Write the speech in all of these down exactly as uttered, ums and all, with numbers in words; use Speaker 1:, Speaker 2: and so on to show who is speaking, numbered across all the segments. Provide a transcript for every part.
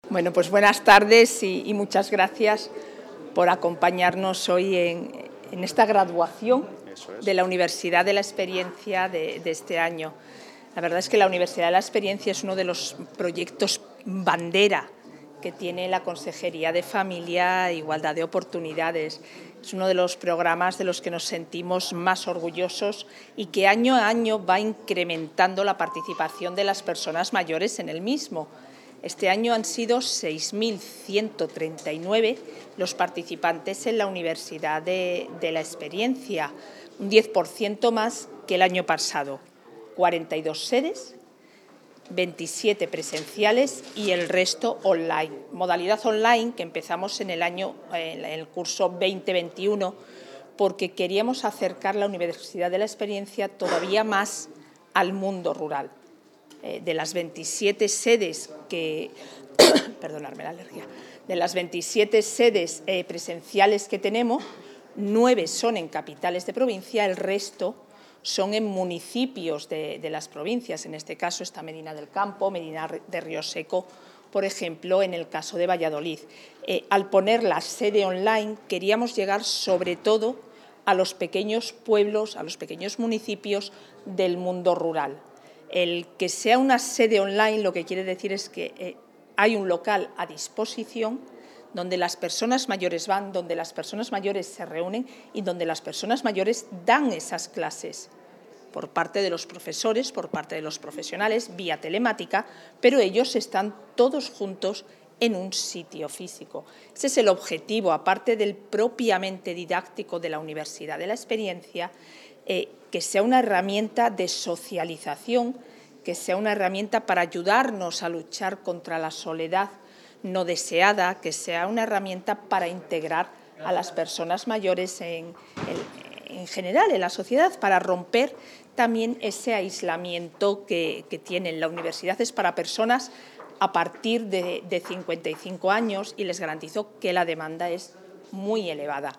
Speaker 1: Bueno, pues buenas tardes y, y muchas gracias por acompañarnos hoy en, en esta graduación
Speaker 2: es.
Speaker 1: de la Universidad de la Experiencia de, de este año. La verdad es que la Universidad de la Experiencia es uno de los proyectos bandera que tiene la Consejería de Familia e Igualdad de Oportunidades. Es uno de los programas de los que nos sentimos más orgullosos y que año a año va incrementando la participación de las personas mayores en el mismo. Este año han sido seis mil ciento treinta y nueve los participantes en la Universidad de, de la Experiencia, un diez por ciento más que el año pasado. cuarenta y dos sedes, veintisiete presenciales y el resto online. Modalidad online que empezamos en el año, en el curso veinte veintiuno, porque queríamos acercar la Universidad de la Experiencia todavía más al mundo rural. Eh, de las veintisiete sedes que, perdonadme la alergia, de las veintisiete sedes eh, presenciales que tenemos, nueve son en capitales de provincia, el resto son en municipios de, de las provincias. En este caso está Medina del Campo, Medina de Río Seco, por ejemplo, en el caso de Valladolid. Eh, al poner la sede online queríamos llegar sobre todo a los pequeños pueblos, a los pequeños municipios del mundo rural. El que sea una sede online lo que quiere decir es que eh, hay un local a disposición donde las personas mayores van, donde las personas mayores se reúnen y donde las personas mayores dan esas clases por parte de los profesores, por parte de los profesionales, vía telemática, pero ellos están todos juntos en un sitio físico. Ese es el objetivo, aparte del propiamente didáctico de la Universidad de la Experiencia, eh, que sea una herramienta de socialización, que sea una herramienta para ayudarnos a luchar contra la soledad no deseada, que sea una herramienta para integrar a las personas mayores en, en, en general en la sociedad, para romper también ese aislamiento que, que tiene la universidad. Es para personas a partir de, de cincuenta y cinco años y les garantizo que la demanda es muy elevada.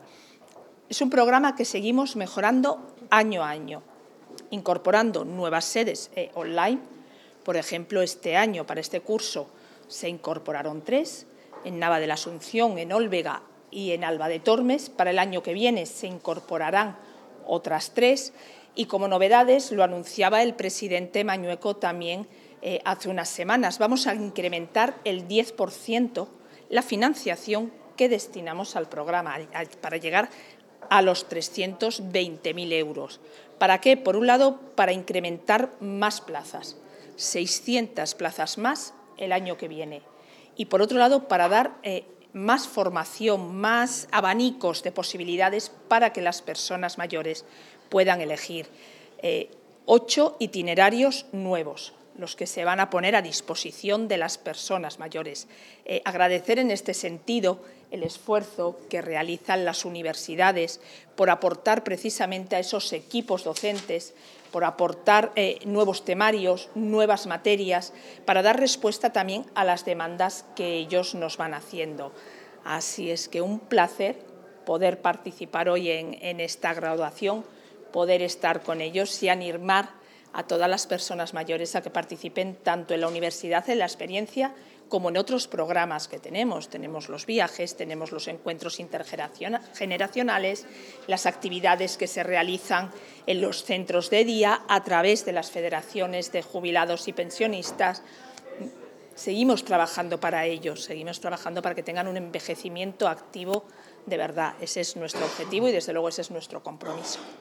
Speaker 1: Es un programa que seguimos mejorando año a año, incorporando nuevas sedes eh, online. Por ejemplo, este año, para este curso, se incorporaron tres, en Nava de la Asunción, en Olvega y en Alba de Tormes. Para el año que viene se incorporarán otras tres y, como novedades, lo anunciaba el presidente Mañueco también eh, hace unas semanas, vamos a incrementar el diez por ciento la financiación que destinamos al programa para llegar a los trescientos veinte mil euros. ¿Para qué? Por un lado, para incrementar más plazas, seiscientas plazas más el año que viene. Y por otro lado, para dar eh, más formación, más abanicos de posibilidades para que las personas mayores puedan elegir. Eh, ocho itinerarios nuevos, los que se van a poner a disposición de las personas mayores. Eh, agradecer en este sentido el esfuerzo que realizan las universidades por aportar precisamente a esos equipos docentes, por aportar eh, nuevos temarios, nuevas materias, para dar respuesta también a las demandas que ellos nos van haciendo. Así es que un placer poder participar hoy en, en esta graduación, poder estar con ellos y animar a todas las personas mayores a que participen tanto en la Universidad de la Experiencia como en otros programas que tenemos. Tenemos los viajes, tenemos los encuentros intergeneracionales, las actividades que se realizan en los centros de día a través de las federaciones de jubilados y pensionistas. Seguimos trabajando para ellos, seguimos trabajando para que tengan un envejecimiento activo de verdad. Ese es nuestro objetivo y, desde luego, ese es nuestro compromiso.